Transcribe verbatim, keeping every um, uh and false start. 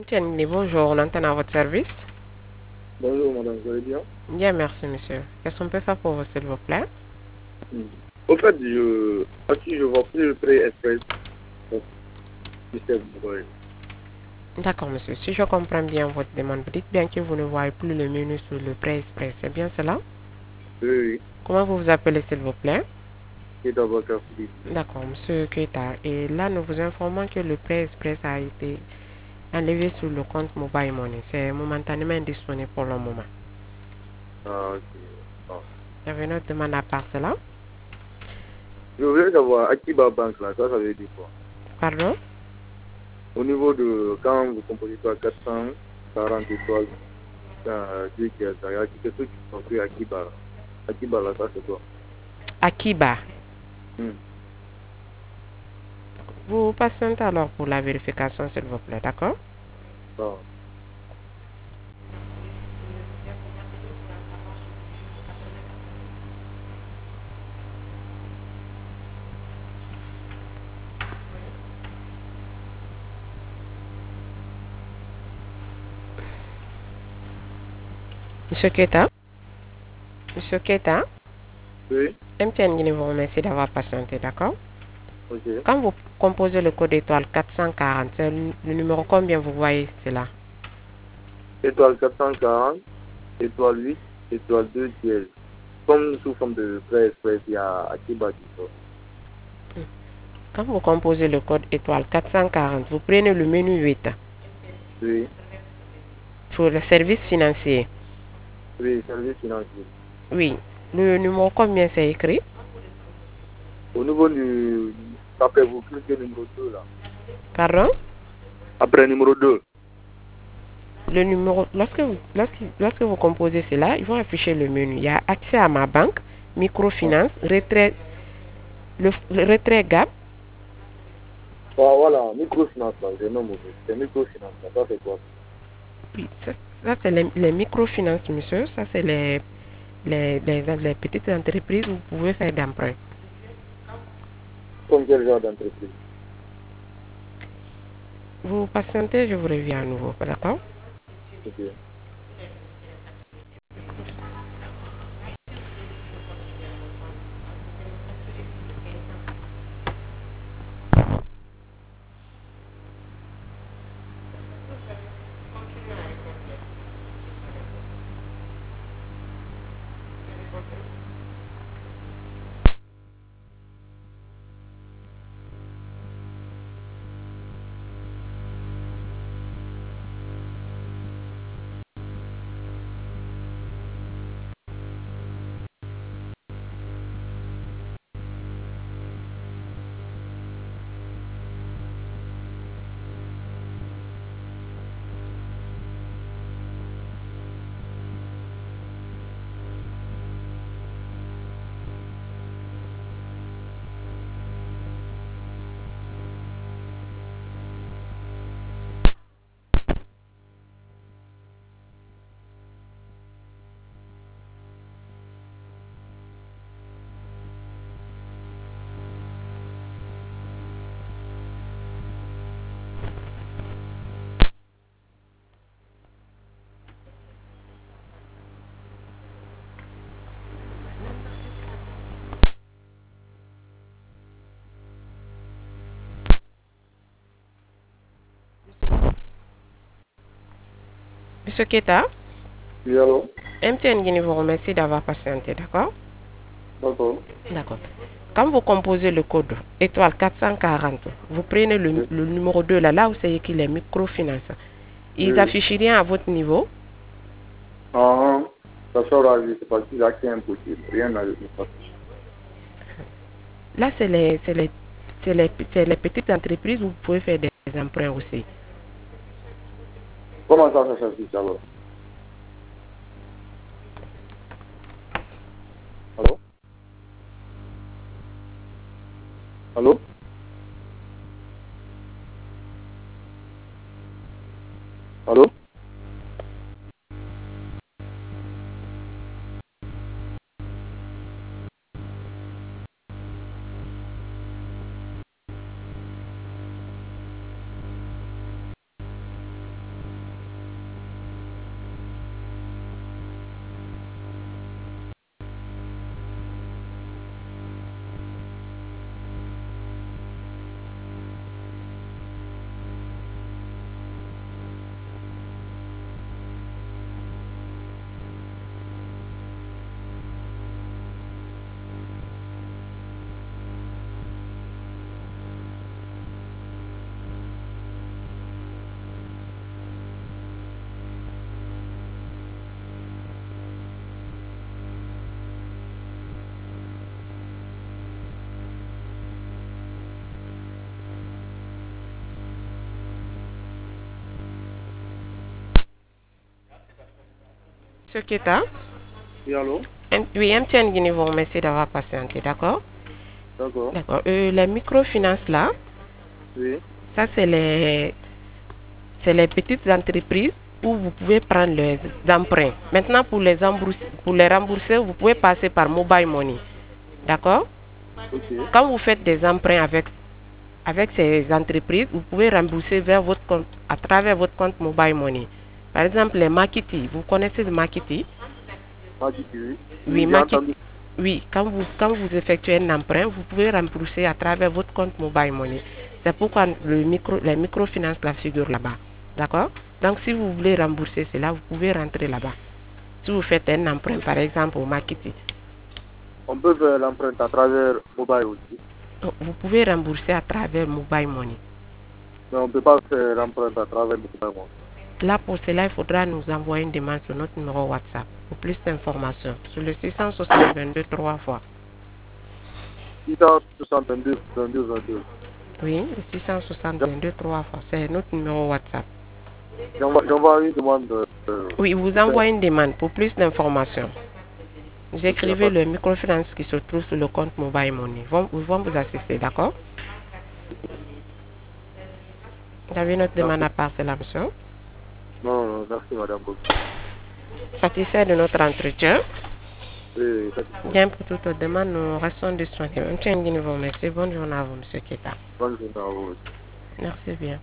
Tiens, bonjour, on entend à votre service. Bonjour madame, vous allez bien? Bien, merci monsieur. Qu'est-ce qu'on peut faire pour vous, s'il vous plaît? Mm. Au fait, je, si je vois plus le prêt express, donc, je sais vous voyez. D'accord monsieur, si je comprends bien votre demande, vous dites bien que vous ne voyez plus le menu sur le prêt express, c'est bien cela? Oui, oui, Comment vous vous appelez, s'il vous plaît? c'est d'abord Philippe. D'accord, monsieur Keita. Et là, nous vous informons que le prêt express a été enlevé sur le compte Mobile Money. C'est momentanément indisponible pour le moment. Ah, ok. Ah. Il y avait une autre demande à part cela? Je voulais savoir, Akiba Bank, là, ça, ça veut dire quoi? Pardon? Au niveau de, quand vous composez quoi, quatre cent quarante étoiles, euh, deux tiers, il y a quelque chose qui construit Akiba, là. Akiba, là, ça, c'est quoi? Akiba. Mm. Vous patientez alors pour la vérification, s'il vous plaît, d'accord? Ah. Monsieur Keita? Monsieur Keita? Oui, M T N vous remercie d'avoir patienté, d'accord? ok. Quand vous composez le code étoile quatre cent quarante, c'est le, le numéro combien vous voyez cela? Étoile quatre cent quarante, étoile huit, étoile deux dièse. Comme sous forme de prêt express, il y a Akiba qui sort. Quand vous composez le code étoile quatre cent quarante, vous prenez le menu huit Oui, pour le service financier. oui, service financier. Oui. Le numéro combien c'est écrit? Au niveau du... Après, vous cliquez numéro deux là. Pardon? Après numéro deux. Le numéro, lorsque vous, lorsque, lorsque vous composez cela, ils vont afficher le menu. Il y a accès à ma banque, Ah. microfinance, retrait, le, le retrait gap. Ah, voilà, microfinance là, j'ai non mauvais. C'est microfinance là, ça c'est quoi? Oui, ça, ça, c'est les, les microfinances, monsieur. Ça, c'est les, les, les, les petites entreprises où vous pouvez faire d'emprunt. Comme quel genre d'entreprise? Vous patientez, je vous reviens à nouveau, d'accord? Ok. Monsieur Keta, Oui, alors? M T N Guinée vous remercie d'avoir patienté, d'accord? D'accord. D'accord. Quand vous composez le code étoile quatre cent quarante, vous prenez le, Oui, le numéro deux là, là où c'est écrit les microfinances. oui, Ils oui. affichent rien à votre niveau. Ah, ça sort là, je sais pas si là c'est impossible. Rien n'a ne s'affiche. Là, c'est les, c'est les, c'est les, c'est les petites entreprises où vous pouvez faire des emprunts aussi. Comment ça, ça s'affiche alors? Allô? Allô? Allô? Monsieur Keta? Oui, allô? M- Oui, M T N Guinée vous remercie d'avoir patienté, d'accord? D'accord. D'accord. Euh, les microfinances là, Oui. ça c'est les, c'est les petites entreprises où vous pouvez prendre les emprunts. Maintenant, pour les, rembourser, pour les rembourser, vous pouvez passer par mobile money, d'accord? Ok. Quand vous faites des emprunts avec, avec ces entreprises, vous pouvez rembourser vers votre compte, à travers votre compte mobile money. Par exemple, les Makiti, vous connaissez le Makiti? Maggi, oui. Oui, Oui, j'ai Makiti. entendu. Oui, quand vous, quand vous effectuez un emprunt, vous pouvez rembourser à travers votre compte mobile money. C'est pourquoi le micro, les microfinances la figurent là-bas. D'accord? Donc, si vous voulez rembourser cela, vous pouvez rentrer là-bas. Si vous faites un emprunt, par exemple, au Makiti, On peut faire l'empreinte à travers mobile aussi. vous pouvez rembourser à travers mobile money. Mais on ne peut pas faire l'empreinte à travers mobile money. Là, pour cela, il faudra nous envoyer une demande sur notre numéro WhatsApp pour plus d'informations sur le six cent soixante-deux trois fois. six cent soixante-deux, vingt-deux, vingt-deux. Oui, le six cent soixante-deux trois fois. C'est notre numéro WhatsApp. J'envoie j'envoie une demande. Euh, Oui, vous envoyez une demande pour plus d'informations. Vous écrivez le microfinance qui se trouve sur le compte mobile money. Ils vont, ils vont vous assister, d'accord? Vous avez notre demande à part, c'est la monsieur? Non, non, merci madame. Satisfait de notre entretien? Oui, satisfait. Bien, pour toute demande, nous restons disponibles. Monsieur Nguyen vous remercie. Bonne journée à vous, monsieur Keta. Bonne journée à vous. Merci bien.